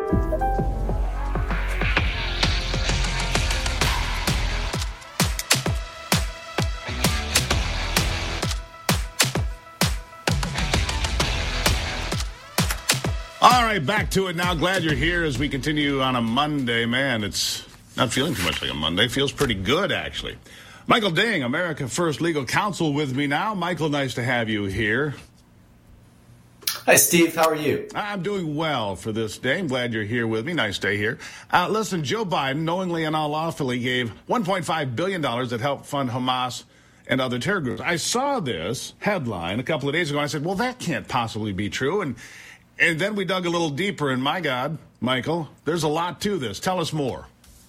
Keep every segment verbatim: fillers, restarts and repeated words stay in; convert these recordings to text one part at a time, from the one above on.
All right, back to it now. Glad you're here as we continue on a Monday. Man, it's not feeling too much like a Monday. Feels pretty good, actually. Michael Ding, America First Legal Counsel, with me now. Michael, nice to have you here. Hi, Steve. How are you? I'm doing well for this day. I'm glad you're here with me. Nice day here. Uh, listen, Joe Biden knowingly and unlawfully gave one point five billion dollars that helped fund Hamas and other terror groups. I saw this headline a couple of days ago, and I said, well, that can't possibly be true. And And then we dug a little deeper, and my God, Michael, there's a lot to this. Tell us more.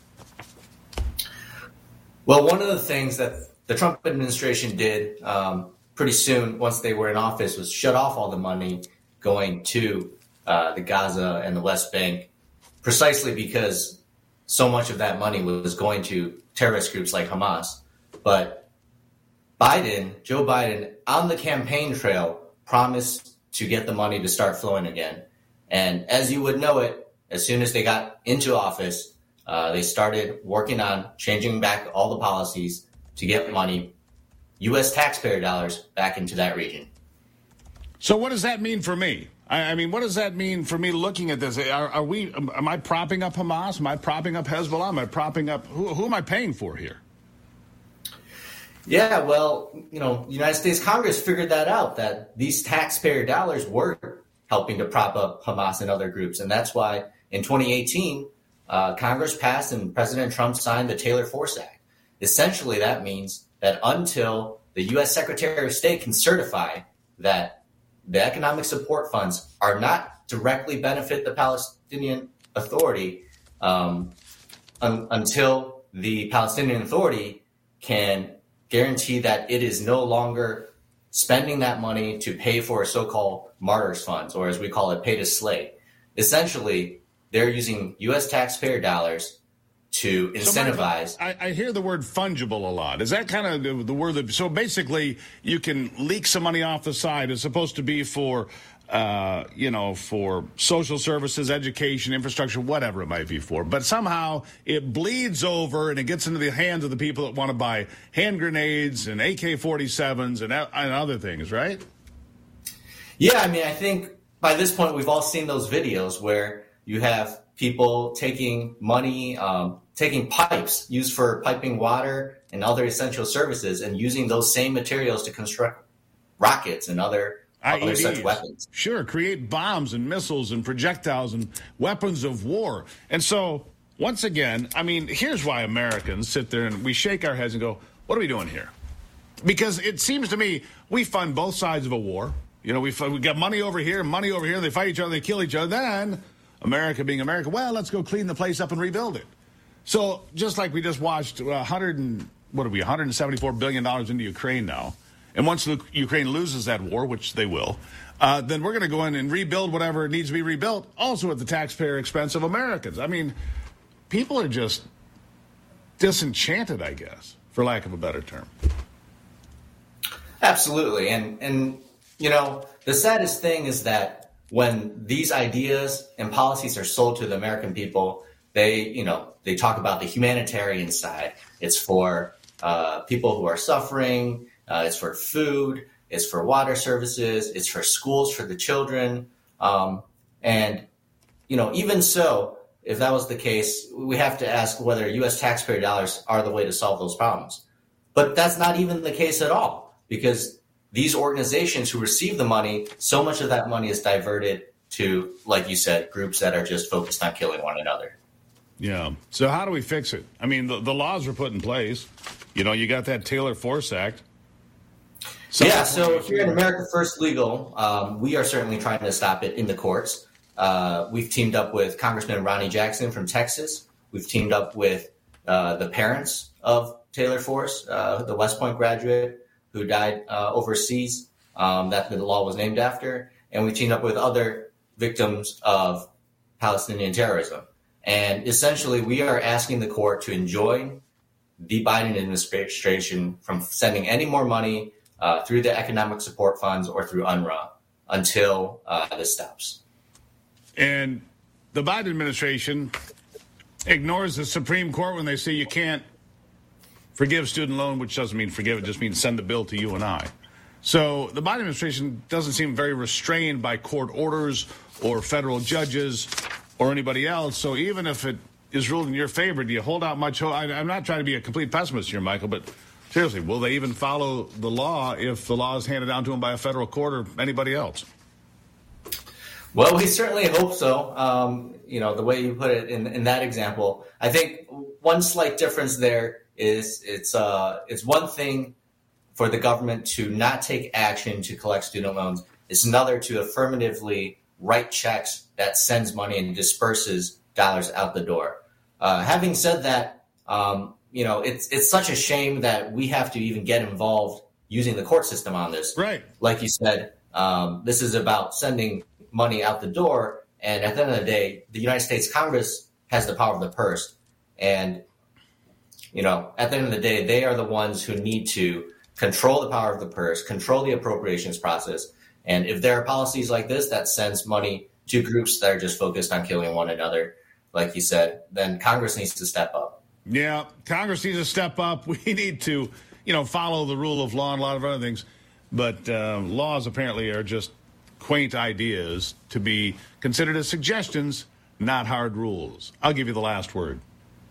Well, one of the things that the Trump administration did um, pretty soon, once they were in office, was shut off all the money going to uh, the Gaza and the West Bank, precisely because so much of that money was going to terrorist groups like Hamas. But Biden, Joe Biden, on the campaign trail, promised to get the money to start flowing again. And as you would know it, as soon as they got into office, uh, they started working on changing back all the policies to get money, U S taxpayer dollars, back into that region. So what does that mean for me? I, I mean, what does that mean for me looking at this? Are, are we? Am I propping up Hamas? Am I propping up Hezbollah? Am I propping up? Who, who am I paying for here? Yeah, well, you know, the United States Congress figured that out, that these taxpayer dollars were helping to prop up Hamas and other groups. And that's why in twenty eighteen, uh, Congress passed and President Trump signed the Taylor Force Act. Essentially, that means that until the U S Secretary of State can certify that the economic support funds are not directly benefit the Palestinian Authority, um, un- until the Palestinian Authority can guarantee that it is no longer spending that money to pay for so-called martyrs funds, or as we call it, pay to slay. Essentially, they're using U S taxpayer dollars to incentivize. So Michael, I, I hear the word fungible a lot. Is that kind of the, the word that, so basically you can leak some money off the side. It's supposed to be for, uh, you know, for social services, education, infrastructure, whatever it might be for. But somehow it bleeds over and it gets into the hands of the people that want to buy hand grenades and A K forty-sevens and, and other things, right? Yeah, I mean, I think by this point we've all seen those videos where you have people taking money, um, taking pipes used for piping water and other essential services and using those same materials to construct rockets and other other such weapons. Sure, create bombs and missiles and projectiles and weapons of war. And so, once again, I mean, here's why Americans sit there and we shake our heads and go, what are we doing here? Because it seems to me we fund both sides of a war. You know, we we got money over here, money over here. They fight each other, they kill each other. Then, America being America, well, let's go clean the place up and rebuild it. So, just like we just watched one hundred and, what are we, one hundred seventy-four billion dollars into Ukraine now. And once Ukraine loses that war, which they will, uh, then we're going to go in and rebuild whatever needs to be rebuilt, also at the taxpayer expense of Americans. I mean, people are just disenchanted, I guess, for lack of a better term. Absolutely. And, and you know, the saddest thing is that when these ideas and policies are sold to the American people, they, you know, they talk about the humanitarian side. It's for uh, people who are suffering. Uh, it's for food, it's for water services, it's for schools for the children. Um, and, you know, even so, if that was the case, we have to ask whether U S taxpayer dollars are the way to solve those problems. But that's not even the case at all, because these organizations who receive the money, so much of that money is diverted to, like you said, groups that are just focused on killing one another. Yeah. So how do we fix it? I mean, the, the laws were put in place. You know, you got that Taylor Force Act. So yeah, so here at America First Legal, um, we are certainly trying to stop it in the courts. Uh, we've teamed up with Congressman Ronnie Jackson from Texas. We've teamed up with uh, the parents of Taylor Force, uh, the West Point graduate who died uh, overseas, um, that the law was named after. And we teamed up with other victims of Palestinian terrorism. And essentially, we are asking the court to enjoin the Biden administration from sending any more money Uh, through the economic support funds or through U N R W A until uh, this stops. And the Biden administration ignores the Supreme Court when they say you can't forgive student loan, which doesn't mean forgive, it just means send the bill to you and I. So the Biden administration doesn't seem very restrained by court orders or federal judges or anybody else. So even if it is ruled in your favor, do you hold out much hope? I'm not trying to be a complete pessimist here, Michael, but seriously, will they even follow the law if the law is handed down to them by a federal court or anybody else? Well, we certainly hope so. Um, you know, the way you put it in, in that example, I think one slight difference there is it's uh, it's one thing for the government to not take action to collect student loans. It's another to affirmatively write checks that sends money and disperses dollars out the door. Uh, having said that, um, you know, it's it's such a shame that we have to even get involved using the court system on this. Right. Like you said, um, this is about sending money out the door. And at the end of the day, the United States Congress has the power of the purse. And, you know, at the end of the day, they are the ones who need to control the power of the purse, control the appropriations process. And if there are policies like this that sends money to groups that are just focused on killing one another, like you said, then Congress needs to step up. Yeah, Congress needs to step up. We need to, you know, follow the rule of law and a lot of other things. But uh, laws apparently are just quaint ideas to be considered as suggestions, not hard rules. I'll give you the last word.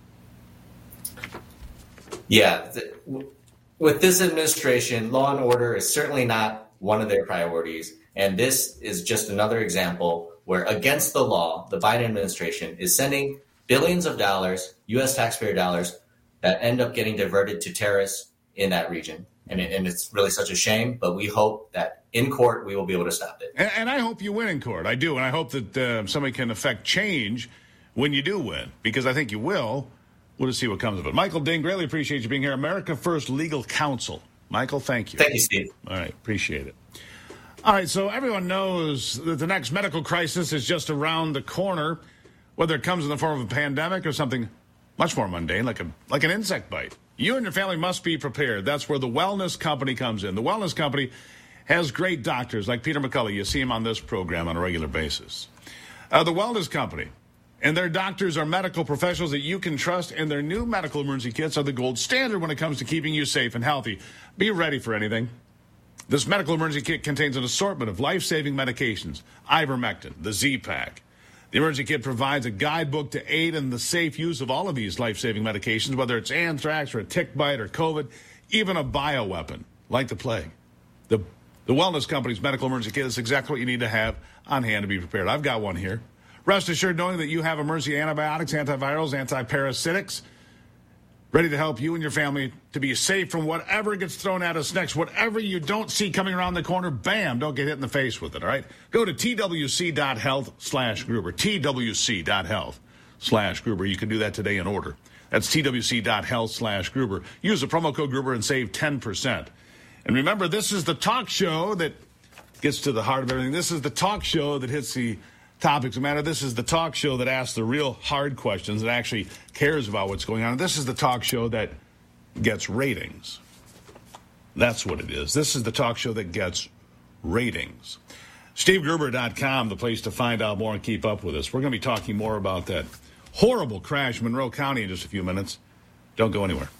Yeah. Th- with this administration, law and order is certainly not one of their priorities. And this is just another example where, against the law, the Biden administration is sending billions of dollars, U S taxpayer dollars, that end up getting diverted to terrorists in that region. And, it, and it's really such a shame, but we hope that in court we will be able to stop it. And, and I hope you win in court. I do. And I hope that uh, somebody can affect change when you do win, because I think you will. We'll just see what comes of it. Michael Ding, greatly appreciate you being here. America First Legal Counsel. Michael, thank you. Thank you, Steve. All right, appreciate it. All right, so everyone knows that the next medical crisis is just around the corner, whether it comes in the form of a pandemic or something much more mundane, like a like an insect bite. You and your family must be prepared. That's where the Wellness Company comes in. The Wellness Company has great doctors like Peter McCullough. You see him on this program on a regular basis. Uh, the Wellness Company and their doctors are medical professionals that you can trust, and their new medical emergency kits are the gold standard when it comes to keeping you safe and healthy. Be ready for anything. This medical emergency kit contains an assortment of life-saving medications, ivermectin, the Z-Pack. The emergency kit provides a guidebook to aid in the safe use of all of these life-saving medications, whether it's anthrax or a tick bite or COVID, even a bioweapon like the plague. The, the Wellness Company's medical emergency kit is exactly what you need to have on hand to be prepared. I've got one here. Rest assured knowing that you have emergency antibiotics, antivirals, antiparasitics, ready to help you and your family to be safe from whatever gets thrown at us next. Whatever you don't see coming around the corner, bam, don't get hit in the face with it, all right? Go to twc.health slash Gruber, twc.health slash Gruber. You can do that today in order. That's twc.health slash Gruber. Use the promo code Gruber and save ten percent. And remember, this is the talk show that gets to the heart of everything. This is the talk show that hits the topics that matter. This is the talk show that asks the real hard questions, that actually cares about what's going on. And this is the talk show that gets ratings. That's what it is. This is the talk show that gets ratings. Steve Gruber dot com, the place to find out more and keep up with us. We're going to be talking more about that horrible crash in Monroe County in just a few minutes. Don't go anywhere.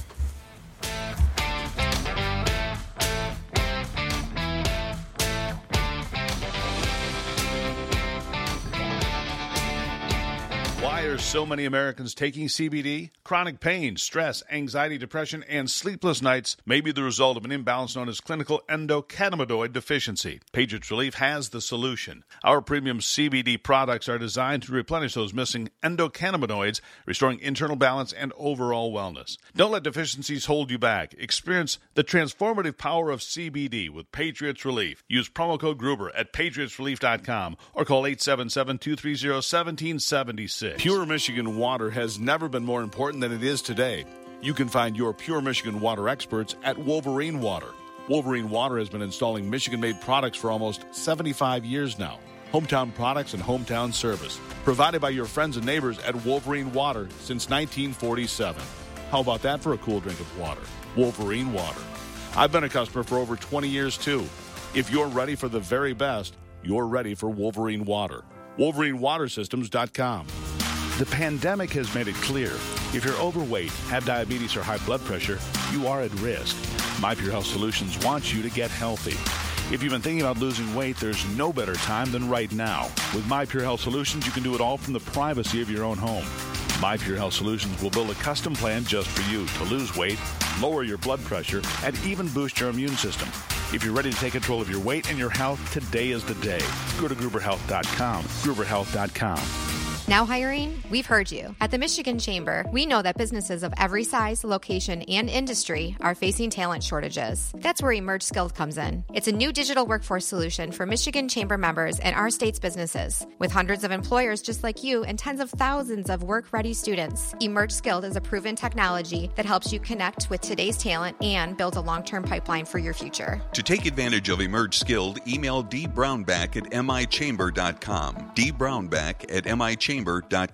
So many Americans taking C B D? Chronic pain, stress, anxiety, depression, and sleepless nights may be the result of an imbalance known as clinical endocannabinoid deficiency. Patriots Relief has the solution. Our premium C B D products are designed to replenish those missing endocannabinoids, restoring internal balance and overall wellness. Don't let deficiencies hold you back. Experience the transformative power of C B D with Patriots Relief. Use promo code Gruber at patriots relief dot com or call eight seven seven, two three zero, one seven seven six. Pure Michigan water has never been more important than it is today. You can find your Pure Michigan water experts at Wolverine Water. Wolverine Water has been installing Michigan-made products for almost seventy-five years now. Hometown products and hometown service provided by your friends and neighbors at Wolverine Water since nineteen forty-seven. How about that for a cool drink of water? Wolverine Water. I've been a customer for over twenty years too. If you're ready for the very best, you're ready for Wolverine Water. Wolverine Water Systems dot com. The pandemic has made it clear. If you're overweight, have diabetes, or high blood pressure, you are at risk. MyPure Health Solutions wants you to get healthy. If you've been thinking about losing weight, there's no better time than right now. With MyPure Health Solutions, you can do it all from the privacy of your own home. MyPure Health Solutions will build a custom plan just for you to lose weight, lower your blood pressure, and even boost your immune system. If you're ready to take control of your weight and your health, today is the day. Go to Gruber Health dot com. Gruber Health dot com. Now hiring? We've heard you. At the Michigan Chamber, we know that businesses of every size, location, and industry are facing talent shortages. That's where Emerge Skilled comes in. It's a new digital workforce solution for Michigan Chamber members and our state's businesses. With hundreds of employers just like you and tens of thousands of work-ready students, Emerge Skilled is a proven technology that helps you connect with today's talent and build a long-term pipeline for your future. To take advantage of Emerge Skilled, email dbrownback at m i chamber dot com. dbrownback at m i chamber dot com.